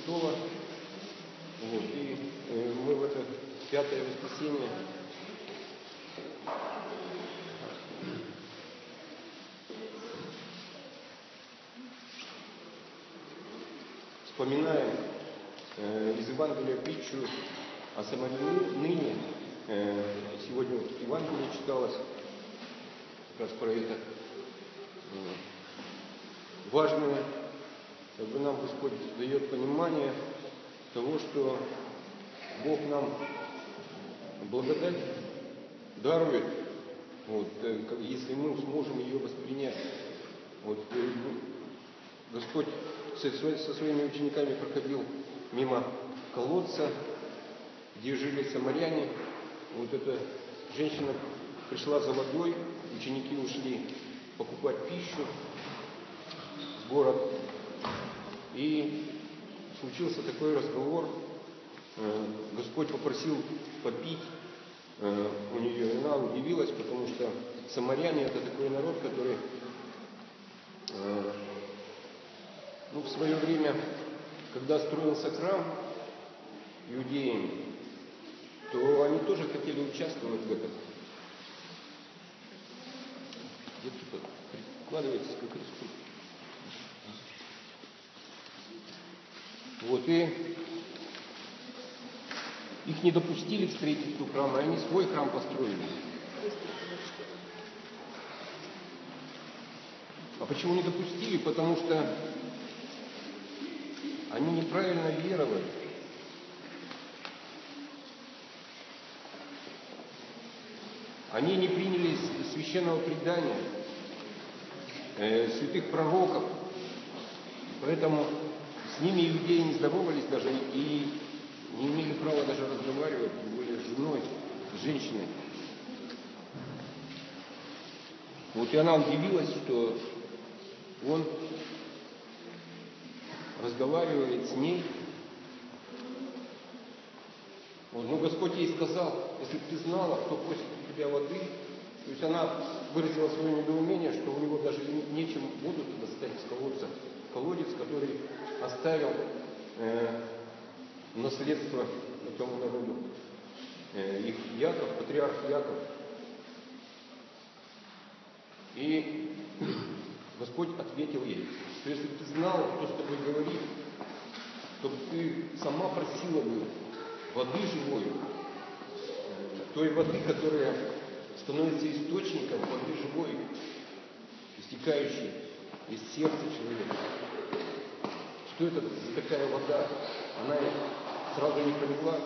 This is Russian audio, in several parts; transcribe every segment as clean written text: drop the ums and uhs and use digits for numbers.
Христова. Вот, и мы в это пятое воскресенье вспоминаем из Евангелия притчу о самарянине. Сегодня вот Евангелие читалось как раз про это. Важное, как бы нам Господь дает понимание того, что Бог нам благодать дарует, вот, если мы сможем ее воспринять. Вот, Господь со своими учениками проходил мимо колодца, где жили самаряне. Вот эта женщина пришла за водой, ученики ушли покупать пищу в город. И случился такой разговор. Господь попросил попить у нее, и она удивилась, потому что самаряне — это такой народ, который в свое время, когда строился храм иудеями, то они тоже хотели участвовать в этом. Детки, прикладывайтесь к кресту. Вот, и их не допустили к строительству храма, и они свой храм построили. А почему не допустили? Потому что они неправильно веровали. Они не приняли священного предания, святых пророков. Поэтому с ними иудеи не здоровались даже и не имели права даже разговаривать, тем более с женой, с женщиной. Вот и она удивилась, что он разговаривает с ней. Вот, но Господь ей сказал: если бы ты знала, кто просит у тебя воды. То есть она выразила свое недоумение, что у него даже нечем воду достать из колодца. Колодец, который оставил наследство этому народу. Их Яков, патриарх Яков. И Господь ответил ей, что если бы ты знала, кто с тобой говорит, то ты сама просила бы воды живой, той воды, которая становится источником воды живой, истекающей из сердца человека. Что это за такая вода? Она сразу не поняла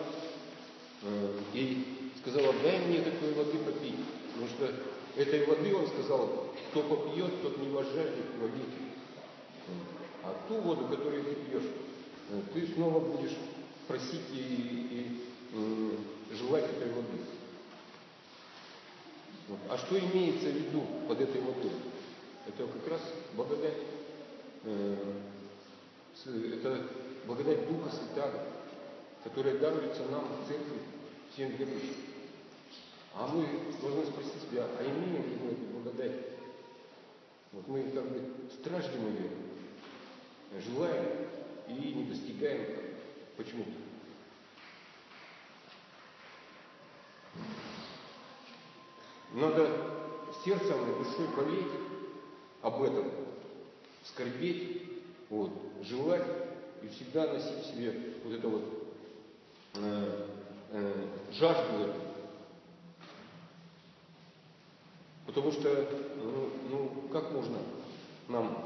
и сказала: дай мне такой воды попить. Потому что этой воды, он сказал, кто попьет, тот не возжаждет вовеки. А ту воду, которую ты пьешь, ты снова будешь просить и желать этой воды. Вот. А что имеется в виду под этой водой? Это как раз благодать. Это благодать Духа Святаго, которая даруется нам в церкви всем верующим. А мы должны спросить себя, а имеем ли мы эту благодать? Вот мы как бы страждем ее, желаем и не достигаем почему-то. Надо сердцем и душой болеть об этом, скорбеть, вот, желать и всегда носить в себе вот это вот жажду эту. Потому что, как можно нам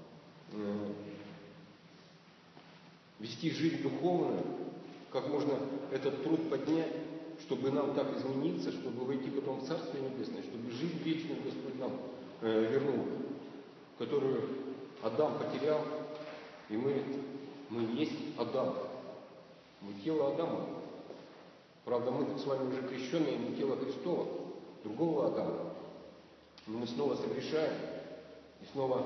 вести жизнь духовную, как можно этот труд поднять, чтобы нам так измениться, чтобы войти потом в Царствие Небесное, чтобы жизнь вечную Господь нам вернул, которую Адам потерял, и мы есть Адам. Мы тело Адама. Правда, мы с вами уже крещенные, не тело Христова, другого Адама. Но мы снова согрешаем и снова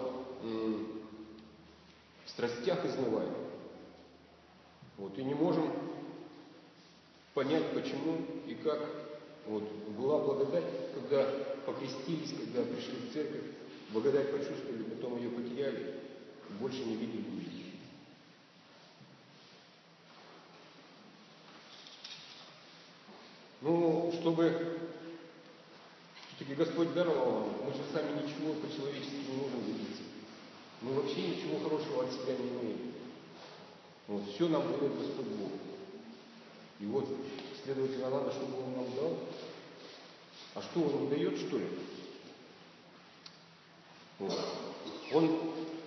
в страстях изнываем. Вот, и не можем понять, почему и как. Вот, была благодать, когда покрестились, когда пришли в церковь, благодать почувствовали, потом ее потеряли, и больше не видели. чтобы все-таки Господь даровал нам, мы же сами ничего по-человечески не можем добиться. Мы вообще ничего хорошего от себя не имеем. Вот, все нам дает Господь Бог. И вот, следовательно, надо, чтобы Он нам дал. А что Он не дает, что ли? Вот. Он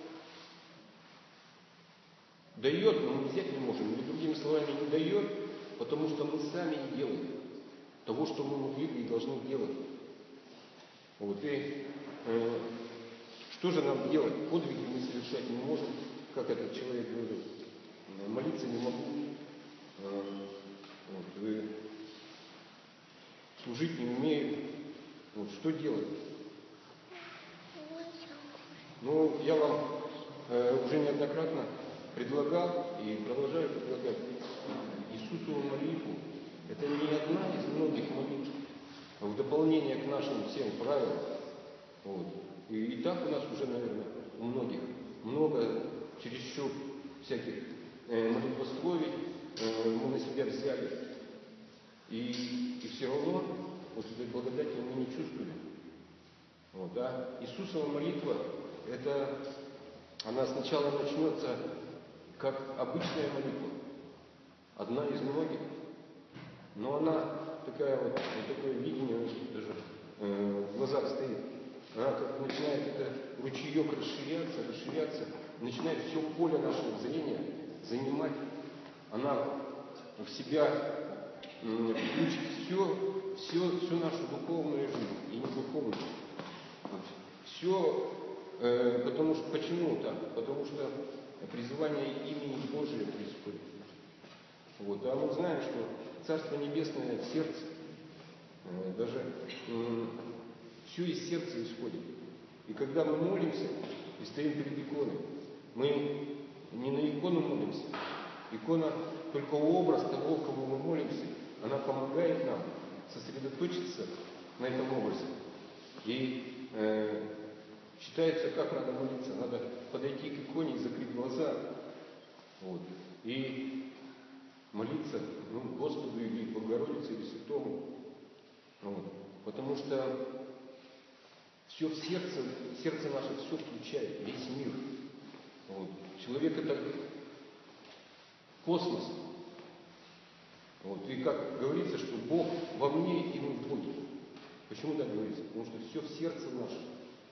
дает, но мы взять не можем. Или другими словами, не дает, потому что мы сами не делаем того, что мы могли бы и должны делать. Вот. И что же нам делать? Подвиги мы совершать не можем, как этот человек говорил. Молиться не могу. Вот. И служить не умею. Вот. Что делать? Ну, я вам уже неоднократно предлагал и продолжаю предлагать Иисусову молитву. Это не одна из многих молитв, а в дополнение к нашим всем правилам. Вот. И так у нас уже, наверное, у многих много чересчур всяких молитвословий мы на себя взяли. И все равно вот этой благодати мы не чувствуем. Вот, да? Иисусова молитва, она сначала начнется как обычная молитва, одна из многих, но она такое видение даже в глазах стоит. Она как начинает ручеек расширяться, начинает все поле нашего зрения занимать. Она в себя включит всю нашу духовную жизнь и не духовную. Все, почему так? Потому что призывание имени Божия происходит. Вот. А мы знаем, что Царство Небесное в сердце, даже все из сердца исходит. И когда мы молимся и стоим перед иконой, мы не на икону молимся. Икона только образ того, кому мы молимся, она помогает нам сосредоточиться на этом образе. И считается, как надо молиться. Надо подойти к иконе и закрыть глаза. Вот. И молиться Господу или Богородице, или Святому. Вот. Потому что все в сердце наше все включает, весь мир. Вот. Человек это космос. Вот. И как говорится, что Бог во мне и мы в Боге. Почему так говорится? Потому что все в сердце нашем.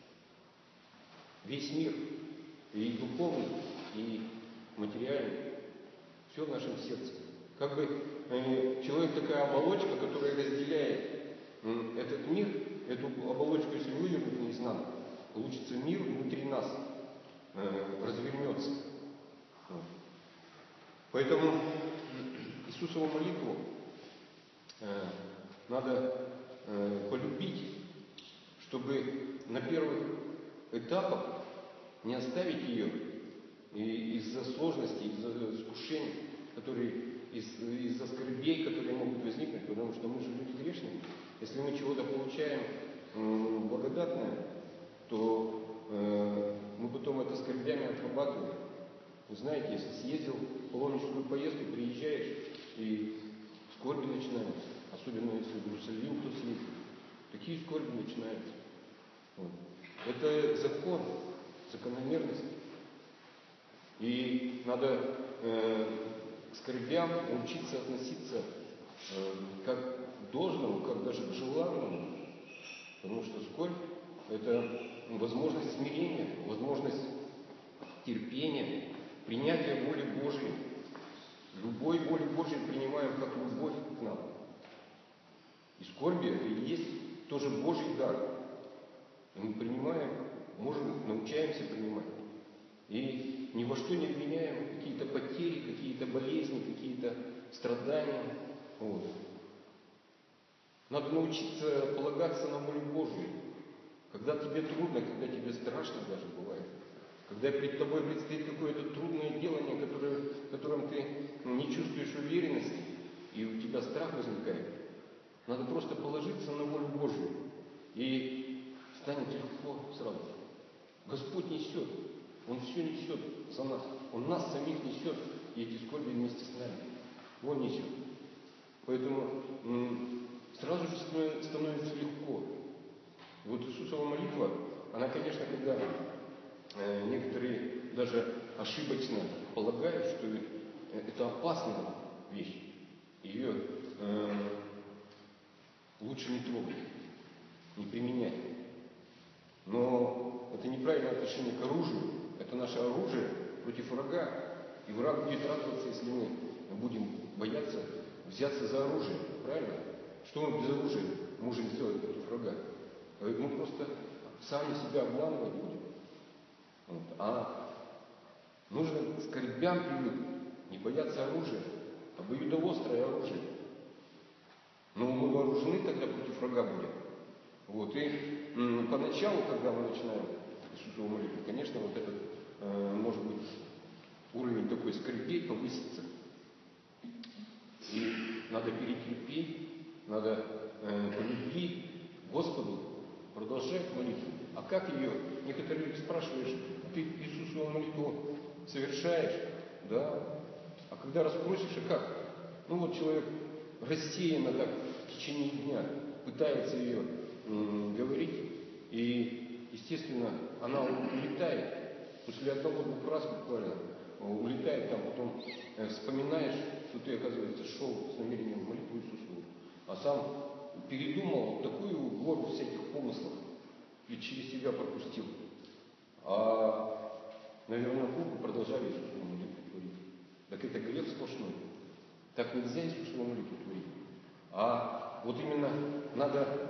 Весь мир, и духовный, и материальный, все в нашем сердце. Как бы человек такая оболочка, которая разделяет этот мир, эту оболочку, если вывернуть наизнанку, получится мир внутри нас, развернется. Вот. Поэтому Иисусову молитву надо полюбить, чтобы на первых этапах не оставить ее из-за сложностей, из-за искушений, из-за скорбей, которые могут возникнуть, потому что мы же люди грешные. Если мы чего-то получаем благодатное, то мы потом это скорбями отрабатываем. Вы знаете, если съездил в паломническую поездку, приезжаешь, и скорби начинаются. Особенно если в Иерусалим кто съездил. Такие скорби начинаются. Вот. Это закон, закономерность. И надо к скорбям научиться относиться как к должному, как даже к желанному. Потому что скорбь – это возможность смирения, возможность терпения, принятия воли Божьей. Любой воли Божьей принимаем как любовь к нам. И скорби – это и есть тоже Божий дар. И мы принимаем, научаемся принимать. И ни во что не обвиняем какие-то потери, какие-то болезни, какие-то страдания. Вот. Надо научиться полагаться на волю Божию. Когда тебе трудно, когда тебе страшно даже бывает. Когда перед тобой предстоит какое-то трудное делание, в котором ты не чувствуешь уверенности, и у тебя страх возникает. Надо просто положиться на волю Божию. И станет легко сразу. Господь несет. Он все несет за нас. Он нас самих несет, и эти скорби вместе с нами. Он несет. Поэтому сразу же становится легко. И вот Иисусова молитва, она, конечно, когда некоторые даже ошибочно полагают, что это опасная вещь, ее лучше не трогать, не применять. Но это неправильное отношение к оружию, это наше оружие против врага. И враг будет радоваться, если мы будем бояться взяться за оружие. Правильно? Что мы без оружия можем сделать против врага? Мы просто сами себя обманывать будем. Вот. А нужно к скорбям привыкнуть, не бояться оружия, обоюдоострое оружие. Но мы вооружены тогда против врага будем. Вот. И поначалу, когда мы начинаем Иисусову молитву, конечно, вот этот, может быть, уровень такой скорбей повысится. И надо перетерпеть, надо по любви к Господу продолжать молитву. А как ее? Некоторые люди спрашиваешь, ты Иисусову молитву совершаешь? Да. А когда расспросишь, а как? Ну вот человек рассеянно так в течение дня пытается ее говорить, и, естественно, она улетает. После одного-двух раз буквально улетает, там потом вспоминаешь, что ты, оказывается, шел с намерением молитву Иисусу, а сам передумал такую гору всяких помыслов и через себя пропустил. А, наверное, Богу продолжали Иисусу молитву творить. Так это грех сплошной. Так нельзя Иисусу молитву творить. А вот именно надо,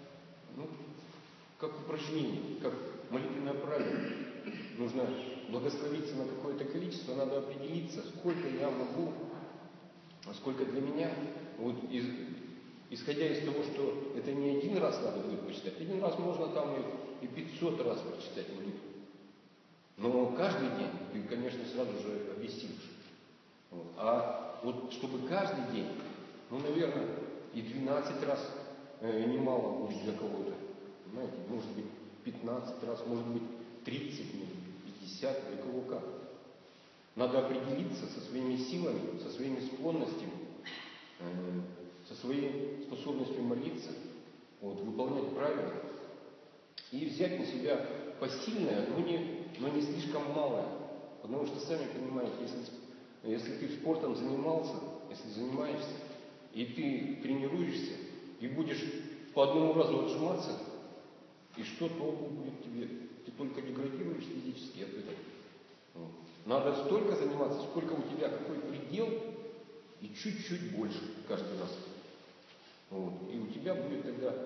как упражнение, как молитвенное правило. Нужно благословиться на какое-то количество, надо определиться, сколько я могу, сколько для меня. Вот исходя из того, что это не один раз надо будет прочитать. Один раз можно там и 500 раз прочитать молитву. Но каждый день ты, конечно, сразу же обессилишь. Вот. А вот чтобы каждый день, наверное, и 12 раз немало будет для кого-то. Понимаете, может быть 15 раз, может быть 30, 50, для кого как. Надо определиться со своими силами, со своими склонностями, со своей способностью молиться, вот, выполнять правила и взять на себя посильное, но не слишком малое. Потому что, сами понимаете, если ты спортом занимался, если занимаешься, и ты тренируешься, и будешь по одному разу отжиматься, и что толку будет тебе? Ты только деградируешь физически от этого. Вот. Надо столько заниматься, сколько у тебя, какой предел, и чуть-чуть больше каждый раз. Вот. И у тебя будет тогда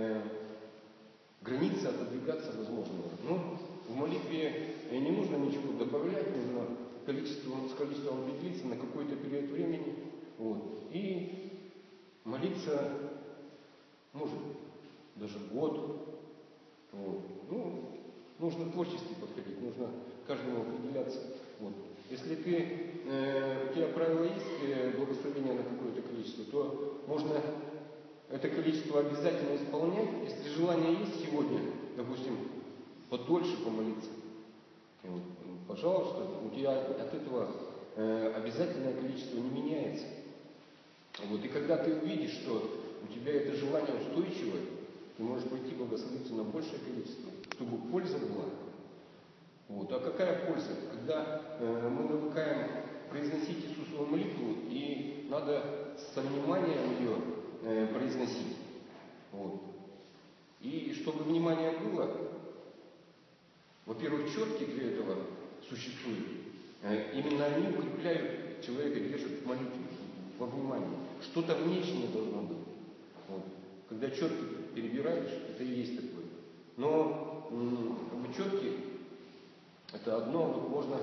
граница отодвигаться возможного. Но в молитве не нужно ничего добавлять, нужно с количеством определиться на какой-то период времени. Вот. И молиться может даже год. Вот. Нужно к творчеству подходить, нужно каждому определяться. Вот. Если у тебя правило есть благословения на какое-то количество, то можно это количество обязательно исполнять. Если желание есть сегодня, допустим, подольше помолиться, вот, пожалуйста, у тебя от этого обязательное количество не меняется. Вот. И когда ты увидишь, что у тебя это желание устойчивое, ты можешь пойти благословиться на большее количество, чтобы польза была. Вот. А какая польза? Когда мы навыкаем произносить Иисусову молитву, и надо со вниманием ее произносить. Вот. И чтобы внимание было, во-первых, четки для этого существуют. Именно они укрепляют человека, держат в молитве, во внимании. Что-то внешнее должно быть. Вот. Когда четки перебираешь, это и есть такое. Но четки это одно, вот можно,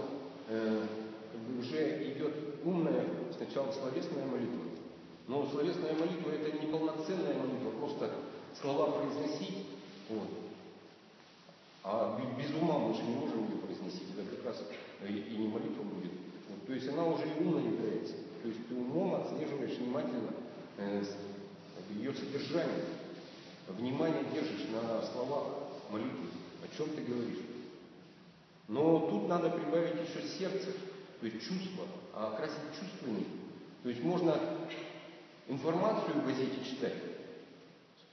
уже идет умная, сначала словесная молитва. Но словесная молитва это не полноценная молитва, просто слова произносить. Вот. А без ума мы же не можем ее произносить, это как раз и не молитва будет. Вот. То есть она уже и умно является. То есть ты умом отслеживаешь внимательно ее содержание. Внимание держишь на словах молитвы, о чем ты говоришь. Но тут надо прибавить еще сердце, то есть чувство, а окрасить чувствами. То есть можно информацию в газете читать,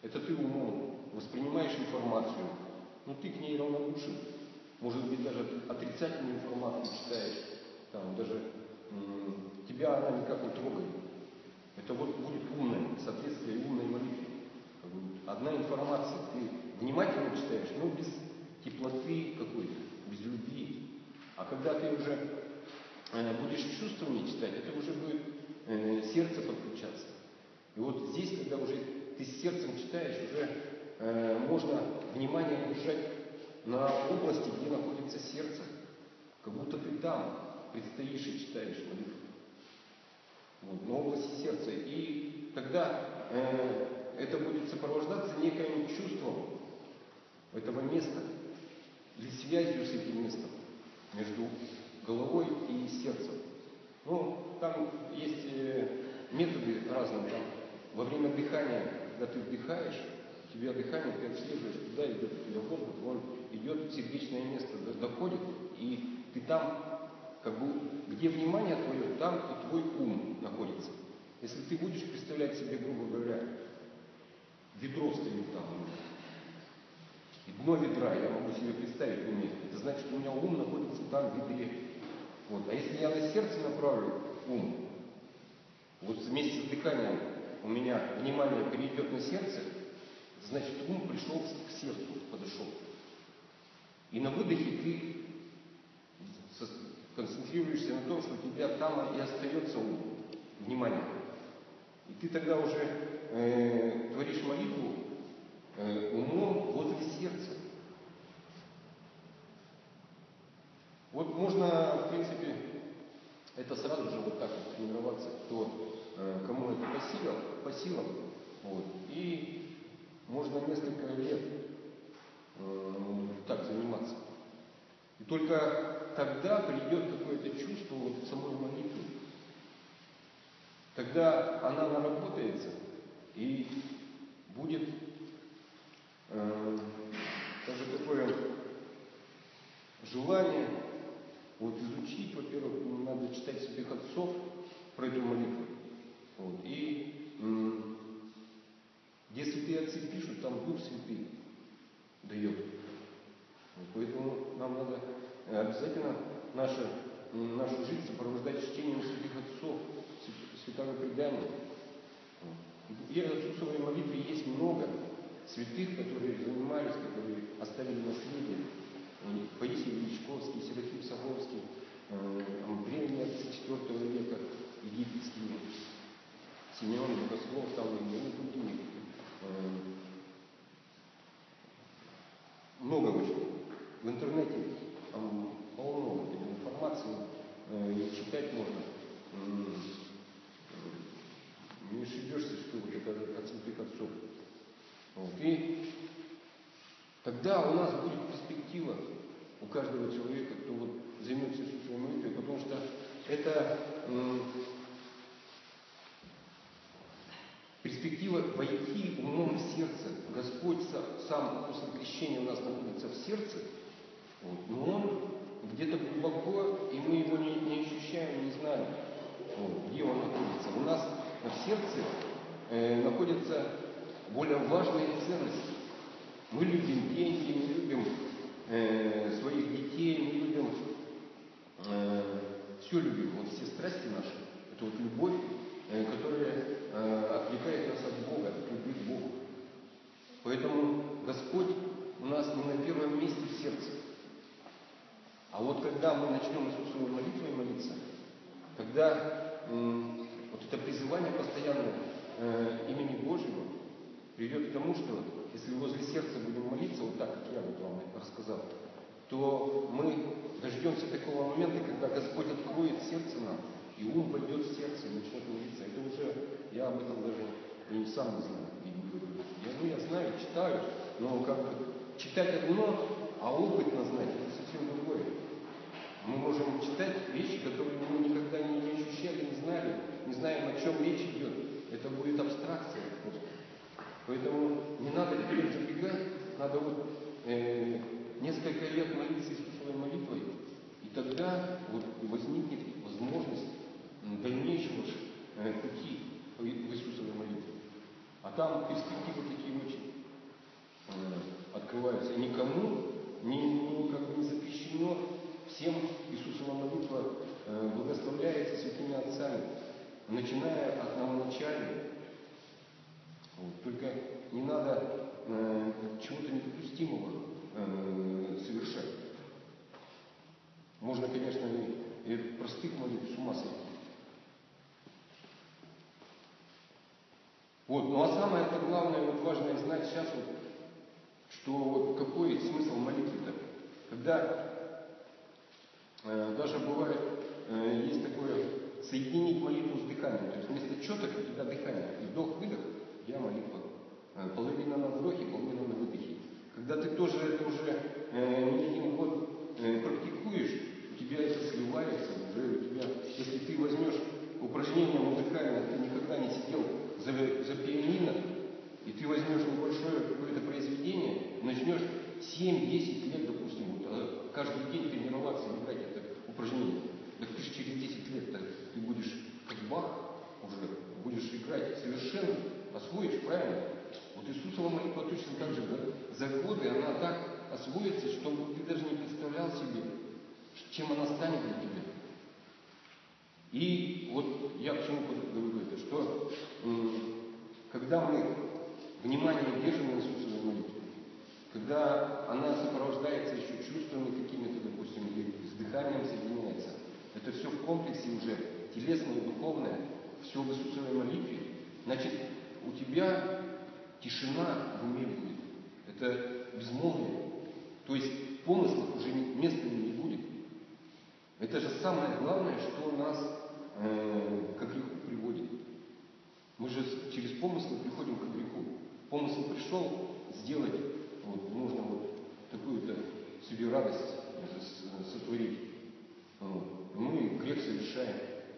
Это ты умом воспринимаешь информацию, но ты к ней равнодушен. Может быть, даже отрицательную информацию читаешь, там, даже тебя она никак не трогает. Это вот будет умное, соответствие умной молитве. Одна информация, ты внимательно читаешь, но без теплоты какой-то, без любви. А когда ты уже будешь чувствами читать, это уже будет сердце подключаться. И вот здесь, когда уже ты с сердцем читаешь, уже можно внимание держать на области, где находится сердце. Как будто ты там предстоишь и читаешь молитву. Вот, на области сердца. И тогда это будет сопровождаться неким чувством этого места или связью с этим местом между головой и сердцем. Ну, там есть методы разные. Там, во время дыхания, когда ты вдыхаешь, у тебя дыхание, ты отслеживаешь, туда идет у тебя воздух, он идет в сердечное место, доходит, и ты там, как бы, где внимание твое, там и твой ум находится. Если ты будешь представлять себе, грубо говоря, ведро стоит там, и дно ведра, я могу себе представить в уме, это значит, у меня ум находится там в ведре. Вот. А если я на сердце направлю ум, вот вместе с дыханием у меня внимание перейдет на сердце, значит, ум пришел к сердцу, подошел. И на выдохе ты концентрируешься на том, что у тебя там и остается ум, внимание. И ты тогда уже творишь молитву умом возле сердца. Вот можно, в принципе, это сразу же вот так вот тренироваться, кто, кому это по силам. Вот. И можно несколько лет так заниматься. И только тогда придет какое-то чувство вот самой молитвы. Тогда она наработается и будет даже такое желание вот изучить, во-первых, надо читать святых отцов про эту молитву. Вот. И где святые отцы пишут, там Дух Святый дает. Вот. Поэтому нам надо обязательно нашу жизнь сопровождать чтением святых отцов, святого предания. И в Иисусовой молитве есть много святых, которые занимались, которые оставили наследие. Паисий Величковский, Серафим Саровский, древние отцы IV века, египетские, Симеон Богослов, там и другие. Много очень. В интернете там полно этой информации, читать можно. Не ошибешься, что вот это от святых отцов. Вот. И тогда у нас будет перспектива у каждого человека, кто вот займется Иисусовой молитвой, потому что это перспектива войти умом в сердце. Господь сам после крещения у нас находится в сердце, вот, но Он где-то глубоко, и мы его не ощущаем, не знаем, вот, где Он находится. У нас в сердце находятся более важные ценности. Мы любим деньги, мы любим своих детей, мы любим, все любим, вот все страсти наши, это вот любовь, которая отвлекает нас от Бога, от любви к Богу. Поэтому Господь у нас не на первом месте в сердце. А вот когда мы начнем Иисусовой молитвой молиться, когда вот это призывание постоянное имени Божьего приведет к тому, что если возле сердца будем молиться, вот так, как я вот вам рассказал, то мы дождемся такого момента, когда Господь откроет сердце нам, и ум войдет в сердце и начнет молиться. Это уже, я об этом даже и сам не знаю. Я знаю, читаю, но как бы читать одно, а опытно знать, это совсем другое. Мы можем читать вещи, которые мы никогда не ощущали, не знали, не знаем, о чем речь идет. Это будет абстракция просто. Поэтому не надо вперед забегать, надо вот несколько лет молиться Иисусовой молитвой, и тогда вот возникнет возможность дальнейшего пути в Иисусовой молитве. А там перспективы такие очень открываются. И никому не запрещено, всем Иисусова молитва благословляется святыми отцами, начиная от новоначальных. Вот. Только не надо чего-то недопустимого совершать. Можно, конечно, и простых молитв с ума сойти. Вот. Ну а самое-то главное, вот важное знать сейчас, вот, что вот, какой смысл молитвы-то. Когда даже бывает, есть такое соединить молитву с дыханием. То есть вместо четок у тебя дыхание. Вдох-выдох, я молитва. Половина на вдохе, половина на выдохе. Когда ты тоже это уже не один год практикуешь, у тебя это сливается уже, у тебя, если ты возьмешь упражнение музыкальное, ты никогда не сидел за пианино, и ты возьмешь небольшое какое-то произведение, начнешь 7-10 лет, допустим, вот, каждый день тренироваться, играть это упражнение. Так ты же через 10 лет ты будешь как Бах уже, будешь играть совершенно, освоишь правильно. Вот Иисусова молитва точно так же, да? За годы она так освоится, что ты даже не представлял себе, чем она станет для тебя. И вот я к чему говорю это, что когда мы внимание держим на Иисусовой молитве, когда она сопровождается еще чувствами какими-то, допустим, или с дыханием соединяется, это все в комплексе уже телесное и духовное, все в Иисусовой молитве, значит, у тебя тишина в уме будет. Это безмолвие. То есть помыслов уже места не будет. Это же самое главное, что нас к греху приводит. Мы же через помыслы приходим к греху. Помысл пришел сделать, вот, нужно вот такую-то себе радость сотворить. Вот. Мы грех совершаем.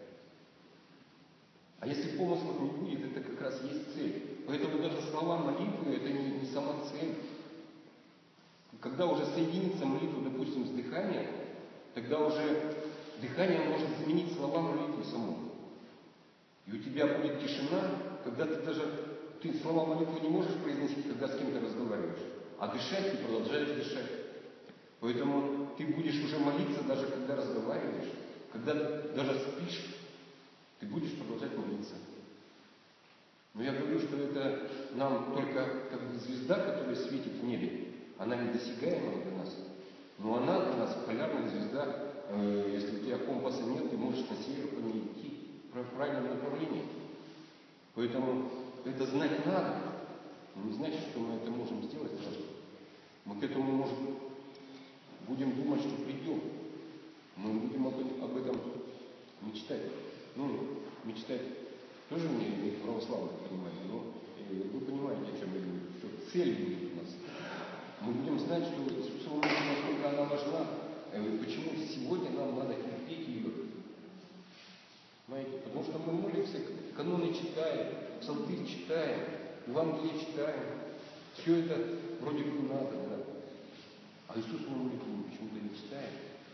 А если помыслов не будет, это как раз есть цель. Поэтому даже слова молитвы это не сама цель. Когда уже соединится молитва, допустим, с дыханием, тогда уже дыхание может заменить слова молитвы саму. И у тебя будет тишина, когда ты слова молитвы не можешь произносить, когда с кем-то разговариваешь. А дышать ты продолжаешь дышать. Поэтому ты будешь уже молиться, даже когда разговариваешь, когда даже спишь, ты будешь продолжать молиться. Но я говорю, что это нам только как бы звезда, которая светит в небе, она недосягаема для нас. Но она для нас полярная звезда. Если у тебя компаса нет, ты можешь на север по ней идти в правильном направлении. Поэтому это знать надо. Но не значит, что мы это можем сделать сразу. Мы к этому, может быть, будем думать, что придем. Мы будем об этом мечтать. Мечтать тоже не православно понимать, но вы понимаете, о чем я говорю, что цель будет у нас. Мы будем знать, что Иисусова молитва, насколько она важна, почему сегодня нам надо терпеть ее. Понимаете? Потому что мы молимся, каноны читаем, псалтырь читаем, Евангелие читаем. Все это вроде бы надо, да. А Иисусову молитву мы почему-то не читаем.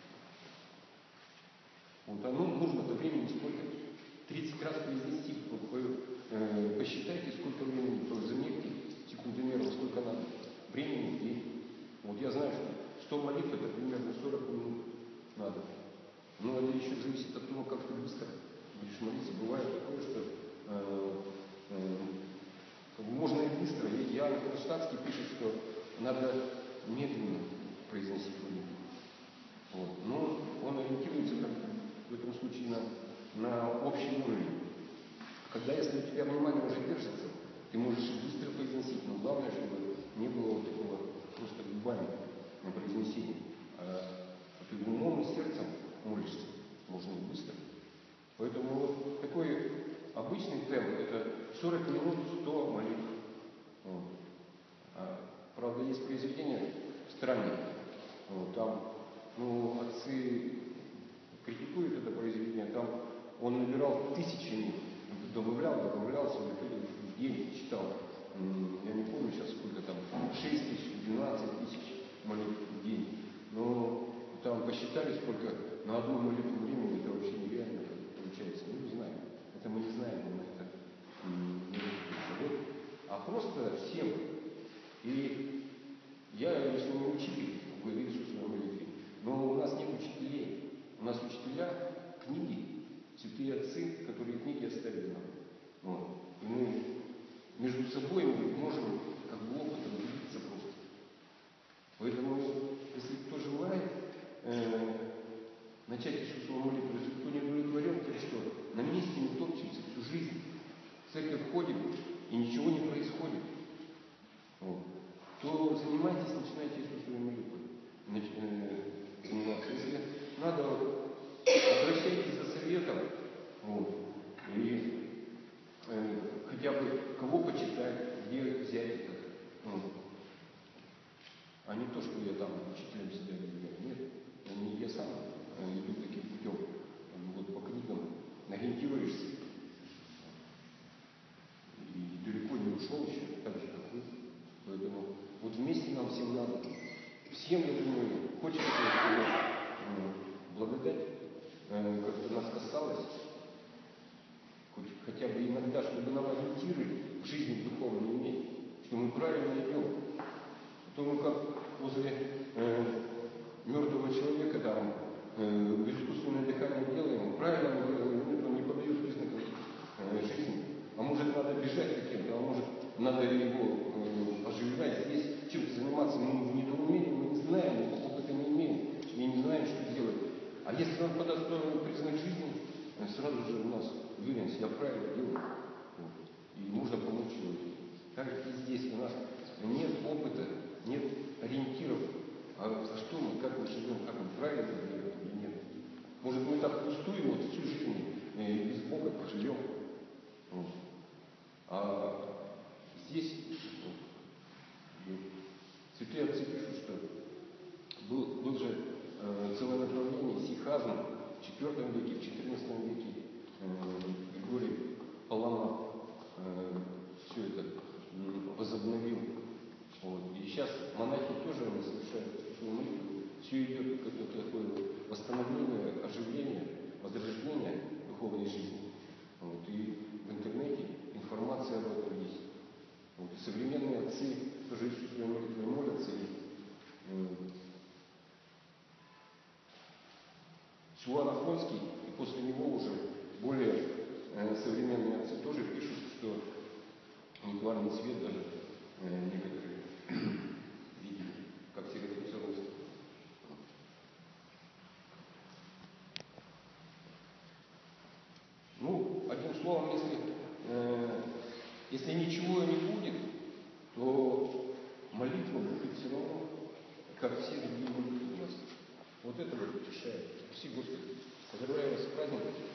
Вот оно нужно-то времени сколько? 30 раз произнести. Посчитайте, сколько времени, замерьте секундомером, сколько надо. Времени в день. Вот я знаю, что молитва, это примерно 40 минут надо. Но это еще зависит от того, как ты быстро будешь молиться. Бывает такое, что можно и быстро. И Иоанн Кронштадтский пишет, что надо медленно произносить молитву. Вот. Но он ориентируется в этом случае на общий уровень. Когда, если у тебя внимание уже держится, ты можешь и быстро произносить, но главное, чтобы не было вот такого просто губами на произнесении. А ты умом и сердцем молишься, можно и быстро. Поэтому вот такой обычный темп, это 40 минут 100 молитв. Вот. Правда, есть произведения странные. Вот, там, отцы критикуют это произведение, там он набирал тысячами, добавлял, себе в день читал. Я не помню сейчас сколько там, 6 тысяч, 12 тысяч молитв в день. Но там посчитали, сколько на одну молитву времени, это вообще нереально получается. Мы не знаем. Это мы не знаем, мы это не вот. А просто всем. И Я, если не учитель, говорю Иисусу в молитве, но у нас нет учителей. У нас учителя книги, святые отцы, которые книги оставили нам. Вот. И мы между собой мы можем как бы опытом делиться просто. Поэтому, если кто желает начать Иисусову молитву, если кто не удовлетворен тем, что на месте не топчется всю жизнь, в церковь ходим и ничего не происходит, вот, то занимайтесь, начинайте Иисусовой молитвой заниматься. Если надо, обращайтесь за советом, вот, и хотя бы кого почитать, где взять это. Вот. А не то, что я там учителем себя выбираю. Нет, я сам иду таким путем. Вот по книгам ориентируешься. И далеко не ушел еще, так же, как вы. Поэтому вот вместе нам всем надо. Всем, я думаю, хочется, чтобы благодать как-то нас касалась. Хотя бы иногда, чтобы нам ориентиры в жизни духовной иметь, что мы правильно идем. А то мы как возле мертвого человека там искусственное дыхание делаем, правильно мы делаем, нет, он не подает признаков жизни. А может надо бежать каким-то, а может надо его оживлять, здесь чем-то заниматься, мы в недоумении, мы не знаем, мы опыта не имеем, и не знаем, что делать. А если он подаст признак жизни, сразу же у нас уверенность, я правильно делаю. Вот. И нужно помочь человеку. Так и здесь у нас нет опыта, нет ориентиров. А что мы, как мы живем, как мы правильно делаем или нет. Может, мы так пустую вот всю жизнь без Бога поживем. Вот. А здесь вот, святые отцы пишут, что был же целое направление сихазм в IV веке, в XIV веке. Григорий Паламар все это возобновил. Вот. И сейчас монахи тоже они совершают свою молитву. Все идет какое-то такое восстановление, оживление, возрождение духовной жизни. Вот. И в интернете информация об этом есть. Вот. И современные отцы тоже Иисусовой молитвой молятся. Силуан Афонский, и после него уже более современные отцы тоже пишут, что нетварный свет даже некоторые видели, как Серафим Саровский. Ну, одним словом, если ничего не будет, то молитва будет все равно, как все другие молитвы у нас. Вот это вот утешает. Спасибо, Господи. Поздравляю вас с праздником.